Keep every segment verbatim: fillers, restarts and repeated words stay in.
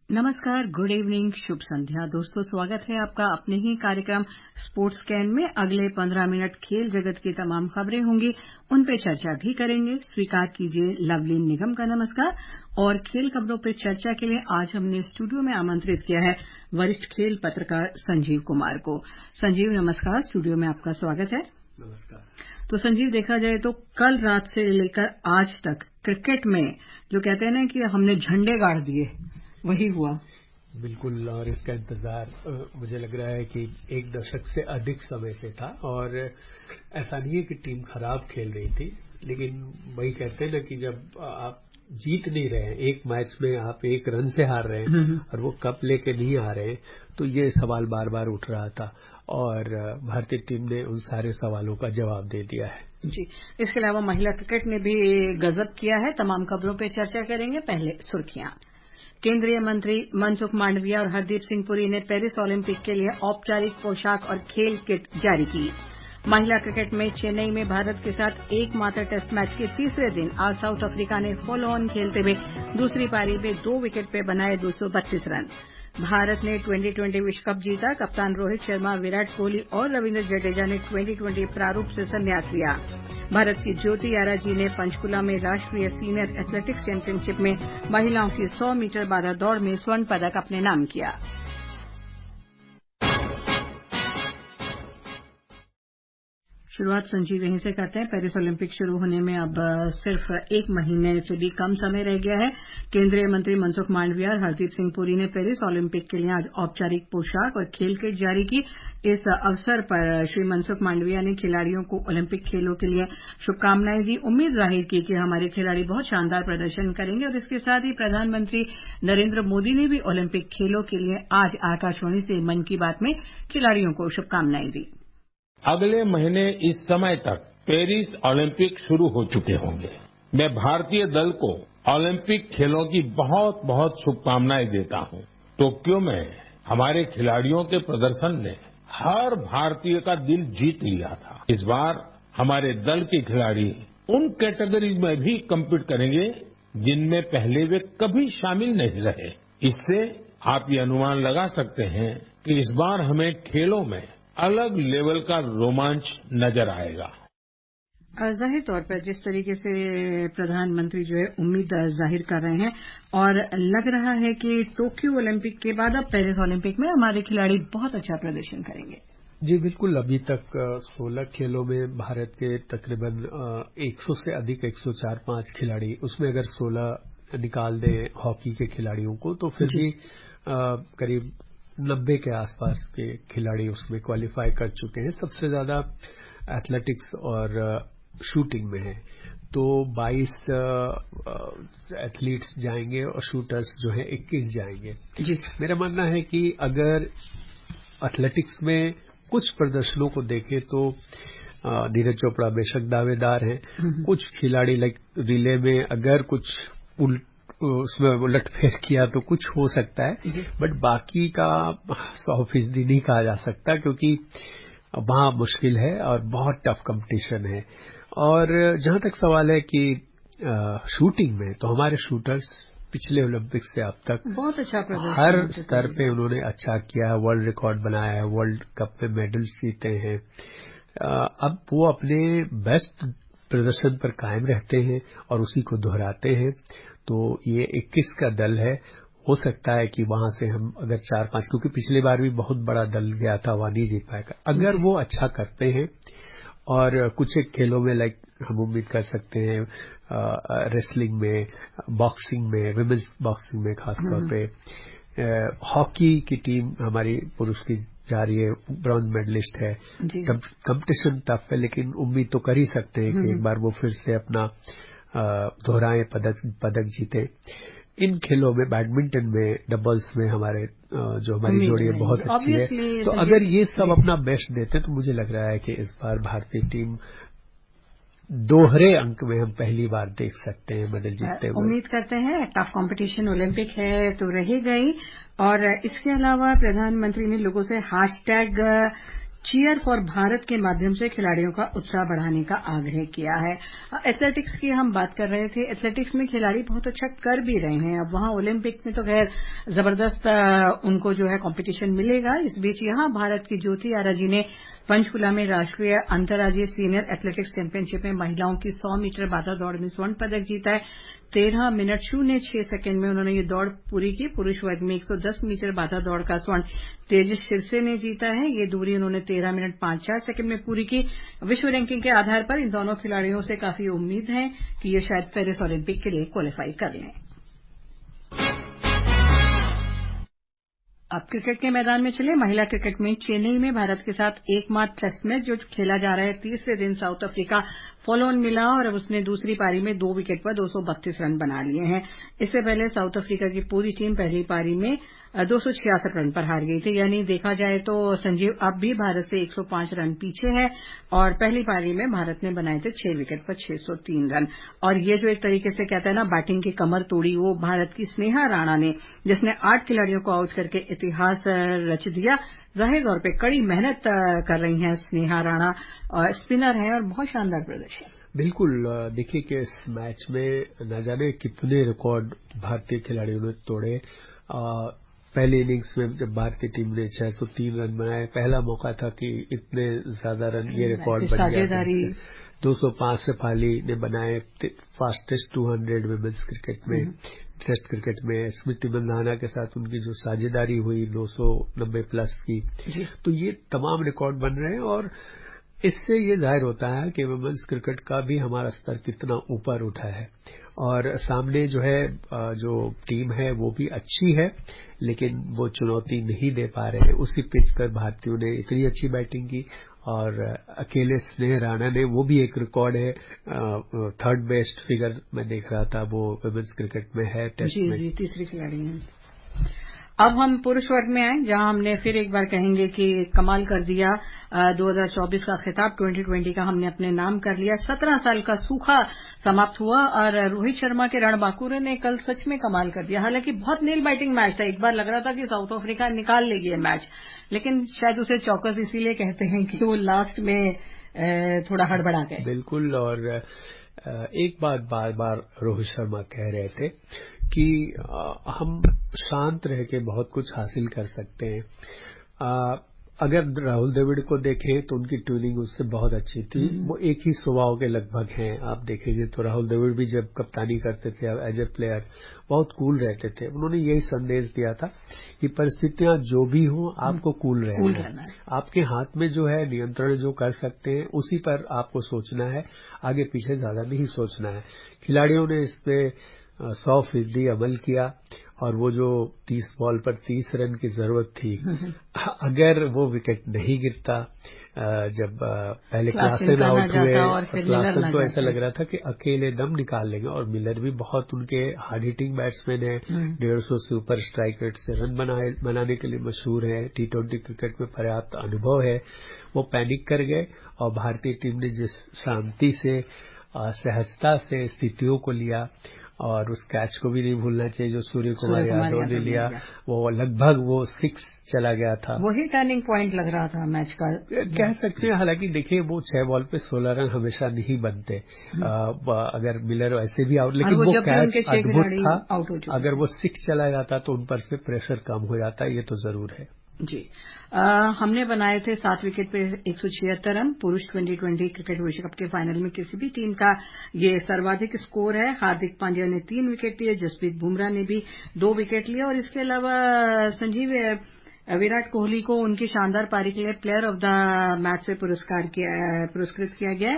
नमस्कार, good evening, शुभ संध्या। दोस्तों, स्वागत है आपका अपने ही कार्यक्रम स्पोर्ट्स कैन में। अगले पंद्रह मिनट खेल जगत की तमाम खबरें होंगी, उन पे चर्चा भी करेंगे। स्वीकार कीजिए लवलीन निगम का नमस्कार। और खेल खबरों पर चर्चा के लिए आज हमने स्टूडियो में आमंत्रित किया है वरिष्ठ खेल पत्रकार संजीव कुमार को। संजीव, नमस्कार, स्टूडियो में आपका स्वागत है। नमस्कार। तो संजीव, देखा जाए तो कल रात से लेकर आज तक क्रिकेट में जो कहते हैं ना कि हमने झंडे गाड़ दिए, वही हुआ। बिल्कुल, और इसका इंतजार मुझे लग रहा है कि एक दशक से अधिक समय से था। और ऐसा नहीं है कि टीम खराब खेल रही थी, लेकिन वही कहते हैं ना कि जब आप जीत नहीं रहे हैं, एक मैच में आप एक रन से हार रहे हैं और वो कप लेके नहीं आ रहे हैं, तो ये सवाल बार बार उठ रहा था और भारतीय टीम ने उन सारे सवालों का जवाब दे दिया है। जी, इसके अलावा महिला क्रिकेट ने भी गजब किया है। तमाम खबरों पर चर्चा करेंगे। पहले सुर्खियां। केंद्रीय मंत्री मनसुख मांडविया और हरदीप सिंह पुरी ने पेरिस ओलंपिक के लिए औपचारिक पोशाक और खेल किट जारी की। महिला क्रिकेट में चेन्नई में भारत के साथ एकमात्र टेस्ट मैच के तीसरे दिन आज साउथ अफ्रीका ने फॉलो ऑन खेलते हुए दूसरी पारी में दो विकेट पर बनाए दो सौ बत्तीस रन। भारत ने ट्वेंटी ट्वेंटी विश्व कप जीता। कप्तान रोहित शर्मा, विराट कोहली और रविंद्र जडेजा ने ट्वेंटी ट्वेंटी प्रारूप से संन्यास लिया। भारत की ज्योति आरा जी ने पंचकुला में राष्ट्रीय सीनियर एथलेटिक्स चैंपियनशिप में महिलाओं की सौ मीटर बारह दौड़ में स्वर्ण पदक अपने नाम किया। शुरुआत संजीव यहीं से करते हैं। पेरिस ओलंपिक शुरू होने में अब सिर्फ एक महीने से भी कम समय रह गया है। केंद्रीय मंत्री मनसुख मांडविया और हरदीप सिंह पुरी ने पेरिस ओलंपिक के लिए आज औपचारिक पोशाक और खेल किट जारी की। इस अवसर पर श्री मनसुख मांडविया ने खिलाड़ियों को ओलंपिक खेलों के लिए शुभकामनाएं दी। उम्मीद जाहिर की कि हमारे खिलाड़ी बहुत शानदार प्रदर्शन करेंगे। और इसके साथ ही प्रधानमंत्री नरेंद्र मोदी ने भी ओलंपिक खेलों के लिए आज आकाशवाणी से मन की बात में खिलाड़ियों को शुभकामनाएं दी। अगले महीने इस समय तक पेरिस ओलंपिक शुरू हो चुके होंगे। मैं भारतीय दल को ओलंपिक खेलों की बहुत बहुत शुभकामनाएं देता हूं। टोक्यो में हमारे खिलाड़ियों के प्रदर्शन ने हर भारतीय का दिल जीत लिया था। इस बार हमारे दल के खिलाड़ी उन कैटेगरीज में भी कम्पीट करेंगे जिनमें पहले वे कभी शामिल नहीं रहे। इससे आप ये अनुमान लगा सकते हैं कि इस बार हमें खेलों में अलग लेवल का रोमांच नजर आएगा। जाहिर तौर पर जिस तरीके से प्रधानमंत्री जो है उम्मीद जाहिर कर रहे हैं और लग रहा है कि टोक्यो ओलंपिक के बाद अब पेरिस ओलंपिक में हमारे खिलाड़ी बहुत अच्छा प्रदर्शन करेंगे। जी बिल्कुल, अभी तक सोलह खेलों में भारत के तकरीबन सौ से अधिक एक सौ चार पांच खिलाड़ी, उसमें अगर सोलह निकाल दें हॉकी के खिलाड़ियों को तो फिर भी करीब नब्बे के आसपास के खिलाड़ी उसमें क्वालिफाई कर चुके हैं। सबसे ज्यादा एथलेटिक्स और शूटिंग में है, तो बाईस एथलीट्स जाएंगे और शूटर्स जो है इक्कीस जाएंगे। जी, मेरा मानना है कि अगर एथलेटिक्स में कुछ प्रदर्शनों को देखें तो नीरज चोपड़ा बेशक दावेदार हैं। कुछ खिलाड़ी लाइक रिले में अगर कुछ उल्ट उसमें उलटफेर किया तो कुछ हो सकता है, बट बाकी का सौ फीसदी नहीं कहा जा सकता क्योंकि वहां मुश्किल है और बहुत टफ कंपटीशन है। और जहां तक सवाल है कि शूटिंग में, तो हमारे शूटर्स पिछले ओलंपिक से अब तक बहुत अच्छा प्रदर्शन हर स्तर पे उन्होंने अच्छा किया है, वर्ल्ड रिकॉर्ड बनाया है, वर्ल्ड कप में मेडल्स जीते हैं। अब वो अपने बेस्ट प्रदर्शन पर कायम रहते हैं और उसी को दोहराते हैं। तो ये इक्कीस का दल है, हो सकता है कि वहां से हम अगर चार पांच, क्योंकि पिछली बार भी बहुत बड़ा दल गया था, वहां नहीं जीत पाएगा। अगर वो अच्छा करते हैं और कुछ एक खेलों में लाइक हम उम्मीद कर सकते हैं रेसलिंग में, बॉक्सिंग में, विमेंस बॉक्सिंग में खासतौर पे, हॉकी की टीम हमारी पुरुष की जा रही है, ब्रॉन्ज मेडलिस्ट है। कंपटीशन टफ है, लेकिन उम्मीद तो कर ही सकते हैं कि एक बार वो फिर से अपना दोहराए पदक पदक जीते। इन खेलों में बैडमिंटन में, डबल्स में हमारे जो हमारी जोड़ी है बहुत अच्छी है। तो अगर ये सब अपना बेस्ट देते तो मुझे लग रहा है कि इस बार भारतीय टीम दोहरे अंक में हम पहली बार देख सकते हैं मेडल जीतते हुए। उम्मीद करते हैं। टफ कंपटीशन ओलंपिक है तो रह गई। और इसके अलावा प्रधानमंत्री ने लोगों से हैशटैग चीयर फॉर भारत के माध्यम से खिलाड़ियों का उत्साह बढ़ाने का आग्रह किया है। एथलेटिक्स की हम बात कर रहे थे। एथलेटिक्स में खिलाड़ी बहुत अच्छा कर भी रहे हैं। अब वहां ओलंपिक में तो खैर जबरदस्त उनको जो है कंपटीशन मिलेगा। इस बीच यहां भारत की ज्योति आरा जी ने पंचकुला में राष्ट्रीय अंतर्राज्यीय सीनियर एथलेटिक्स चैंपियनशिप में महिलाओं की सौ मीटर बाधा दौड़ में स्वर्ण पदक जीता है। तेरह मिनट शून्य छह सेकंड में उन्होंने ये दौड़ पूरी की। पुरुष वर्ग में एक सौ दस मीटर बाधा दौड़ का स्वर्ण तेजस शिरसे ने जीता है। ये दूरी उन्होंने तेरह मिनट पांच चार सेकंड में पूरी की। विश्व रैंकिंग के आधार पर इन दोनों खिलाड़ियों से काफी उम्मीद है कि ये शायद पेरिस ओलंपिक के लिए क्वालिफाई कर लें। अब क्रिकेट के मैदान में चले। महिला क्रिकेट में चेन्नई में भारत के साथ एकमात्र टेस्ट मैच जो खेला जा रहा है, तीसरे दिन साउथ अफ्रीका फॉलो ऑन मिला और अब उसने दूसरी पारी में दो विकेट पर दो सौ बत्तीस रन बना लिए हैं। इससे पहले साउथ अफ्रीका की पूरी टीम पहली पारी में दो सौ छियासठ रन पर हार गई थी। यानी देखा जाए तो संजीव अब भी भारत से एक सौ पांच रन पीछे है और पहली पारी में भारत ने बनाए थे छह विकेट पर छह सौ तीन रन। और ये जो एक तरीके से कहते हैं ना बैटिंग की कमर तोड़ी, वो भारत की स्नेहा राणा ने, जिसने आठ खिलाड़ियों को आउट करके इतिहास रच दिया। जाहिर तौर पे कड़ी मेहनत कर रही हैं स्नेहा राणा और स्पिनर हैं और बहुत शानदार प्रदर्शन। बिल्कुल। देखिए कि इस मैच में न जाने कितने रिकॉर्ड भारतीय खिलाड़ियों ने तोड़े। पहले इनिंग्स में जब भारतीय टीम ने छह सौ तीन रन बनाए, पहला मौका था कि इतने ज्यादा रन ये रिकॉर्ड बन गया। दो सौ पांच शेफाली ने बनाए, फास्टेस्ट दो सौ वुमेन्स क्रिकेट में, टेस्ट क्रिकेट में। स्मृति मंधाना के साथ उनकी जो साझेदारी हुई दो सौ नब्बे प्लस की, तो ये तमाम रिकॉर्ड बन रहे हैं और इससे ये जाहिर होता है कि वुमेन्स क्रिकेट का भी हमारा स्तर कितना ऊपर उठा है। और सामने जो है जो टीम है वो भी अच्छी है, लेकिन वो चुनौती नहीं दे पा रहे हैं। उसी पिच पर भारतीयों ने इतनी अच्छी बैटिंग की और अकेले स्नेह राणा ने, वो भी एक रिकॉर्ड है, थर्ड बेस्ट फिगर मैं देख रहा था वो वुमेन्स क्रिकेट में है टेस्ट में। जी जी, तीसरी खिलाड़ी हैं। अब हम पुरुष वर्ग में आए, जहां हमने फिर एक बार कहेंगे कि कमाल कर दिया। दो हज़ार चौबीस का खिताब दो हज़ार बीस का हमने अपने नाम कर लिया। सत्रह साल का सूखा समाप्त हुआ और रोहित शर्मा के रणबांकुरे ने कल सच में कमाल कर दिया। हालांकि बहुत नेल बाइटिंग मैच था। एक बार लग रहा था कि साउथ अफ्रीका निकाल लेगी ये मैच, लेकिन शायद उसे चौकस इसीलिए कहते हैं कि वो लास्ट में थोड़ा हड़बड़ा गए। बिल्कुल। और एक बात बार बार रोहित शर्मा कह रहे थे कि हम शांत रह के बहुत कुछ हासिल कर सकते हैं। आ, अगर राहुल द्रविड़ को देखें तो उनकी ट्यूनिंग उससे बहुत अच्छी थी। वो एक ही स्वभाव के लगभग हैं। आप देखेंगे तो राहुल द्रविड़ भी जब कप्तानी करते थे एज ए प्लेयर बहुत कूल रहते थे। उन्होंने यही संदेश दिया था कि परिस्थितियां जो भी हों आपको कूल रहना, कूल रहना है। आपके हाथ में जो है नियंत्रण जो कर सकते हैं उसी पर आपको सोचना है, आगे पीछे ज्यादा नहीं सोचना है। खिलाड़ियों ने इस पे सौ फीसदी अमल किया और वो जो तीस बॉल पर तीस रन की जरूरत थी, अगर वो विकेट नहीं गिरता, जब पहले क्लासन आउट हुए, क्लासन तो ऐसा लग रहा था कि अकेले दम निकाल लेंगे और मिलर भी बहुत उनके हार्ड हिटिंग बैट्समैन है, डेढ़ सौ से ऊपर स्ट्राइक रेट से रन बनाए बनाने के लिए मशहूर है, टी ट्वेंटी क्रिकेट में पर्याप्त अनुभव है। वो पैनिक कर गए और भारतीय टीम ने जिस शांति से सहजता से स्थितियों को लिया और उस कैच को भी नहीं भूलना चाहिए जो सूर्य कुमार यादव ने लिया, वो लगभग वो सिक्स चला गया था। वही टर्निंग पॉइंट लग रहा था मैच का, कह सकते हैं। हालांकि देखिए वो छह बॉल पे सोलह रन हमेशा नहीं बनते, आ, अगर मिलर ऐसे भी आउट, लेकिन वो, वो कैच अद्भुत था। अगर वो सिक्स चला जाता तो उन पर से प्रेशर कम हो जाता, ये तो जरूर है जी। आ, हमने बनाए थे सात विकेट पे एक सौ छिहत्तर रन। पुरुष ट्वेंटी ट्वेंटी क्रिकेट विश्व कप के फाइनल में किसी भी टीम का ये सर्वाधिक स्कोर है। हार्दिक पांड्या ने तीन विकेट लिए, जसप्रीत बुमराह ने भी दो विकेट लिए और इसके अलावा संजीव विराट कोहली को उनकी शानदार पारी के लिए प्लेयर ऑफ द मैच से पुरस्कार किया पुरस्कृत किया गया है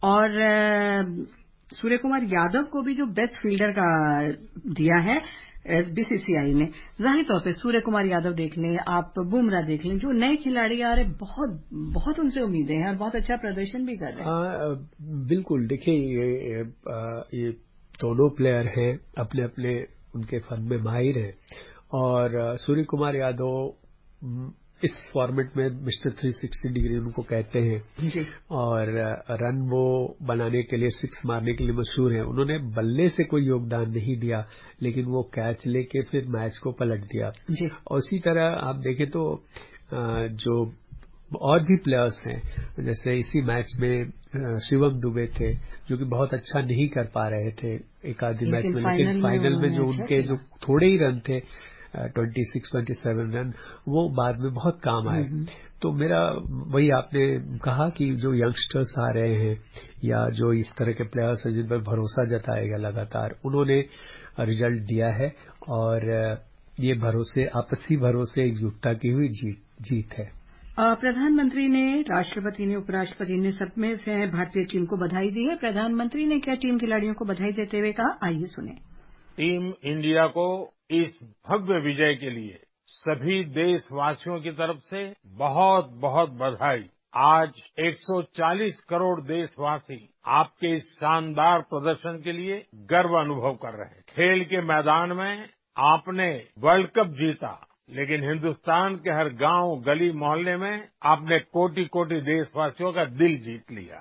और सूर्य कुमार यादव को भी जो बेस्ट फील्डर का दिया है बीसीसीआई ने। जाहिर तौर पे सूर्य कुमार यादव देख लें, आप बुमराह देख लें, जो नए खिलाड़ी आ रहे, बहुत बहुत उनसे उम्मीदें हैं और बहुत अच्छा प्रदर्शन भी कर रहे हैं। बिल्कुल। देखिए ये, ये दोनों प्लेयर हैं, अपने अपने उनके फन में माहिर हैं और सूर्य कुमार यादव इस फॉर्मेट में मिस्टर थ्री सिक्सटी डिग्री उनको कहते हैं और रन वो बनाने के लिए, सिक्स मारने के लिए मशहूर हैं। उन्होंने बल्ले से कोई योगदान नहीं दिया, लेकिन वो कैच लेके फिर मैच को पलट दिया। और उसी तरह आप देखें तो जो और भी प्लेयर्स हैं, जैसे इसी मैच में शिवम दुबे थे जो कि बहुत अच्छा नहीं कर पा रहे थे एक आधी मैच में, लेकिन फाइनल में जो उनके जो थोड़े ही रन थे छब्बीस सत्ताईस रन, वो बाद में बहुत काम आए। तो मेरा वही आपने कहा कि जो यंगस्टर्स आ रहे हैं या जो इस तरह के प्लेयर्स हैं जिन पर भरोसा जताएगा लगातार, उन्होंने रिजल्ट दिया है और ये भरोसे, आपसी भरोसे, एकजुटता की हुई जीत जीत है। प्रधानमंत्री ने, राष्ट्रपति ने, उपराष्ट्रपति ने सब में से भारतीय टीम को बधाई दी है। प्रधानमंत्री ने क्या टीम खिलाड़ियों को बधाई देते हुए कहा, आइए सुने। टीम इंडिया को इस भव्य विजय के लिए सभी देशवासियों की तरफ से बहुत बहुत बधाई। आज एक सौ चालीस करोड़ देशवासी आपके इस शानदार प्रदर्शन के लिए गर्व अनुभव कर रहे हैं। खेल के मैदान में आपने वर्ल्ड कप जीता, लेकिन हिंदुस्तान के हर गांव, गली, मोहल्ले में आपने कोटि कोटि देशवासियों का दिल जीत लिया।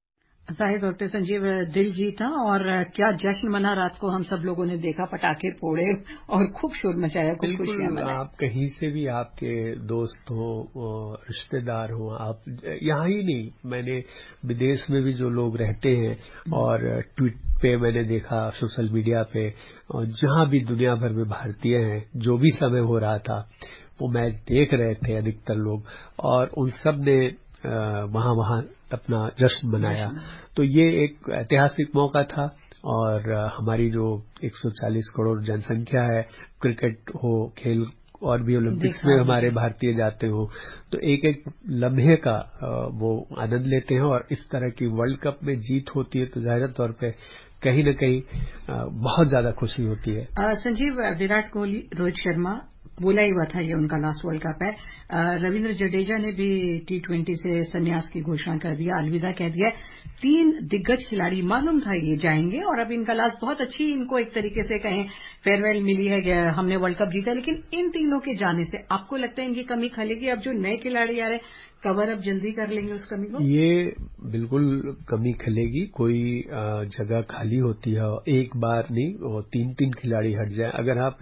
जाहिर तौर पर संजीव, दिल जीता और क्या जश्न मना। रात को हम सब लोगों ने देखा, पटाखे फोड़े और खूब शोर मचाया, खूब खुशियां मनाई। आप कहीं से भी आपके दोस्त हो, रिश्तेदार हो, आप यहाँ ही नहीं, मैंने विदेश में भी जो लोग रहते हैं और ट्वीट पे मैंने देखा, सोशल मीडिया पे, और जहां भी दुनिया भर में भारतीय हैं, जो भी समय हो रहा था वो मैच देख रहे थे अधिकतर लोग, और उन सब ने वहां वहां अपना जश्न मनाया। तो ये एक ऐतिहासिक मौका था और हमारी जो एक सौ चालीस करोड़ जनसंख्या है, क्रिकेट हो, खेल और भी ओलंपिक्स में हमारे भारतीय जाते हो, तो एक एक लम्हे का वो आनंद लेते हैं। और इस तरह की वर्ल्ड कप में जीत होती है तो जाहिर तौर पे कहीं न कहीं बहुत ज्यादा खुशी होती है। संजीव, विराट कोहली, रोहित शर्मा, बोला ही हुआ था ये उनका लास्ट वर्ल्ड कप है। रविंद्र जडेजा ने भी टी ट्वेंटी से संन्यास की घोषणा कर दिया, अलविदा कह दिया। तीन दिग्गज खिलाड़ी मालूम था ये जाएंगे और अब इनका लास्ट बहुत अच्छी, इनको एक तरीके से कहें फेयरवेल मिली है, हमने वर्ल्ड कप जीता। लेकिन इन तीनों के जाने से आपको लगता है इनकी कमी खलेगी? अब जो नए खिलाड़ी आ रहे कवर अप जल्दी कर लेंगे उस कमी को? ये बिल्कुल कमी खलेगी। कोई जगह खाली होती है, एक बार नहीं, वो तीन तीन खिलाड़ी हट जाए। अगर आप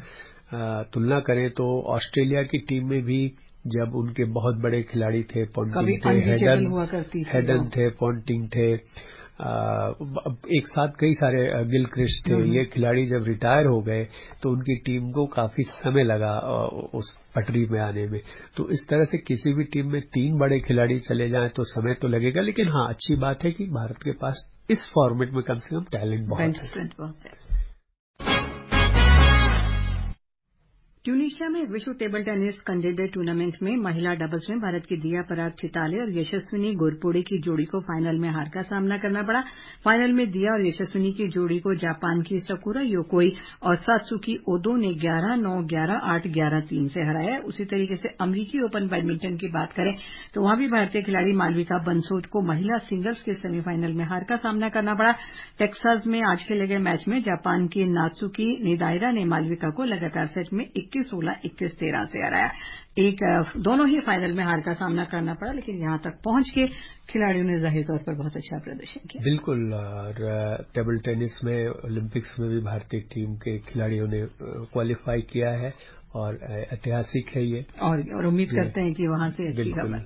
तुलना करें तो ऑस्ट्रेलिया की टीम में भी जब उनके बहुत बड़े खिलाड़ी थे, पॉन्टिंग थे, हेडन हेडन थे, पॉन्टिंग थे, एक साथ कई सारे गिलक्रिस्ट थे, ये खिलाड़ी जब रिटायर हो गए तो उनकी टीम को काफी समय लगा उस पटरी में आने में। तो इस तरह से किसी भी टीम में तीन बड़े खिलाड़ी चले जाएं तो समय तो लगेगा, लेकिन हाँ, अच्छी बात है कि भारत के पास इस फॉर्मेट में कम से कम टैलेंट बहुत है। ट्यूनीशिया में विश्व टेबल टेनिस कैंडिडेट टूर्नामेंट में महिला डबल्स में भारत की दिया पराग चिताले और यशस्विनी घोरपड़े की जोड़ी को फाइनल में हार का सामना करना पड़ा। फाइनल में दिया और यशस्विनी की जोड़ी को जापान की सकुरा योकोई और सात्सुकी ओदो ने ग्यारह नौ, ग्यारह आठ, ग्यारह तीन से हराया। उसी तरीके से अमरीकी ओपन बैडमिंटन की बात करें तो वहां भी भारतीय खिलाड़ी मालविका बंसोड को महिला सिंगल्स के सेमीफाइनल में हार का सामना करना पड़ा। टेक्सास में आज खेले गए मैच में जापान की नात्सुकी निदाइरा ने मालविका को लगातार सेट में इक्कीस सोलह, इक्कीस तेरह से हराया। एक दोनों ही फाइनल में हार का सामना करना पड़ा, लेकिन यहां तक पहुंच के खिलाड़ियों ने जाहिर तौर पर बहुत अच्छा प्रदर्शन किया। बिल्कुल, और टेबल टेनिस में ओलंपिक्स में भी भारतीय टीम के खिलाड़ियों ने क्वालिफाई किया है और ऐतिहासिक है ये, और, और उम्मीद करते हैं कि वहां से अच्छी खबर।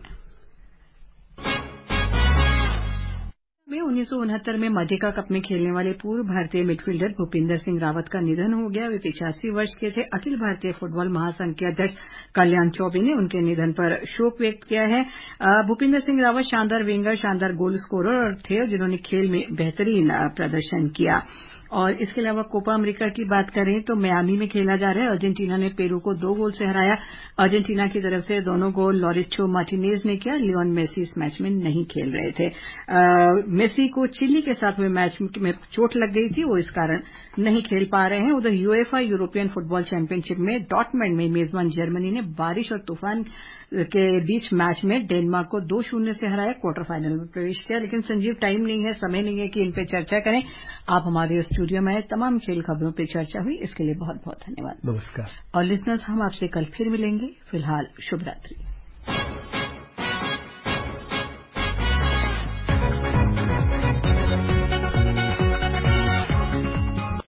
में उन्नीस सौ उनहत्तर में मजेका कप में खेलने वाले पूर्व भारतीय मिडफील्डर भूपिंदर सिंह रावत का निधन हो गया। वे पिचासी वर्ष के थे। अखिल भारतीय फुटबॉल महासंघ के अध्यक्ष कल्याण चौबे ने उनके निधन पर शोक व्यक्त किया है। भूपिंदर सिंह रावत शानदार विंगर, शानदार गोल स्कोरर थे जिन्होंने खेल में बेहतरीन प्रदर्शन किया। और इसके अलावा कोपा अमेरिका की बात करें तो मियामी में खेला जा रहा है। अर्जेंटीना ने पेरू को दो गोल से हराया। अर्जेंटीना की तरफ से दोनों गोल लॉरिचो मार्टिनेज ने किया। लियोन मेसी इस मैच में नहीं खेल रहे थे। आ, मेसी को चिली के साथ हुए मैच में चोट लग गई थी, वो इस कारण नहीं खेल पा रहे हैं। उधर यूएफए यूरोपियन फुटबॉल चैंपियनशिप में डॉर्टमंड में मेजबान जर्मनी ने बारिश और तूफान के बीच मैच में डेनमार्क को दो शून्य से हराया, क्वार्टर फाइनल में प्रवेश किया। लेकिन संजीव, टाइम नहीं है, समय नहीं है कि इन पे चर्चा करें। आप हमारे स्टूडियो में आए, तमाम खेल खबरों पे चर्चा हुई, इसके लिए बहुत बहुत धन्यवाद। नमस्कार। और लिसनर्स, हम आपसे कल फिर मिलेंगे। फिलहाल शुभ रात्रि।